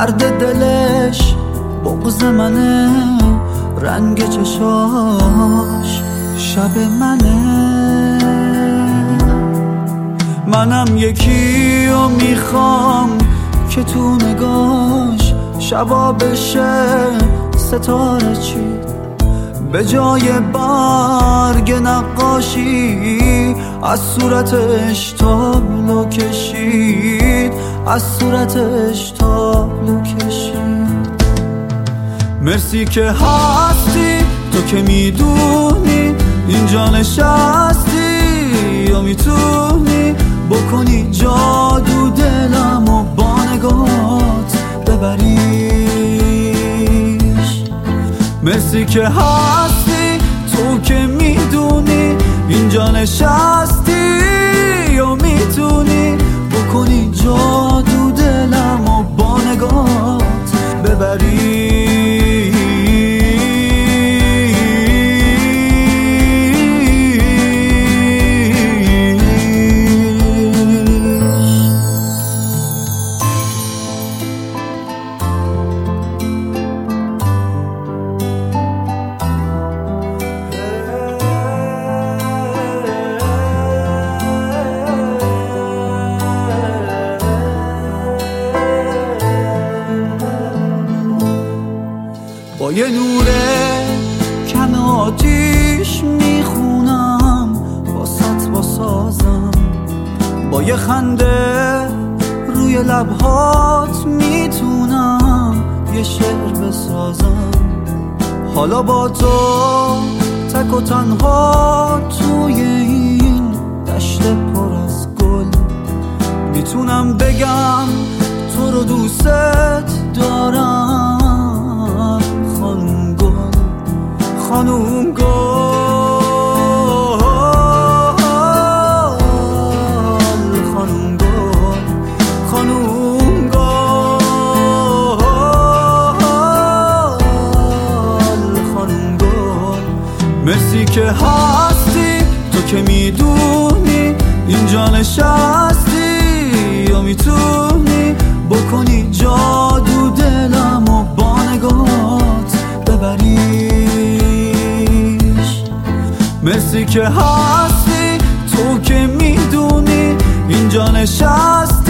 درد دلش بغض منه، رنگ چشاش شب منه. منم یکی رو میخوام که تو نگاش شبا بشه ستاره چید، به جای برگ نقاشی از صورتش تابلو کشید، از صورتش تابلو کشید. مرسی که هستی تو که میدونی اینجا نشستی یا میتونی بکنی جادو دلمو با نگات ببریش. مرسی که هستی تو که میدونی اینجا نشستی یا میتونی بکنی جادو دلمو با نگات ببریش. با یه نور کم آتیش میخونم واسط با سازم، با یه خنده روی لبهات میتونم یه شعر بسازم. حالا با تو تک و تنها توی این دشت پر از گل میتونم بگم تو رو دوست دارم. خانوم گل، خانوم گل، خانوم گل، خانوم گل. مرسی که هستی تو که میدونی اینجا نشستی یا میتونی بکنی جادو دلمو با نگات ببری. مرسی که هستی تو که میدونی اینجا نشستی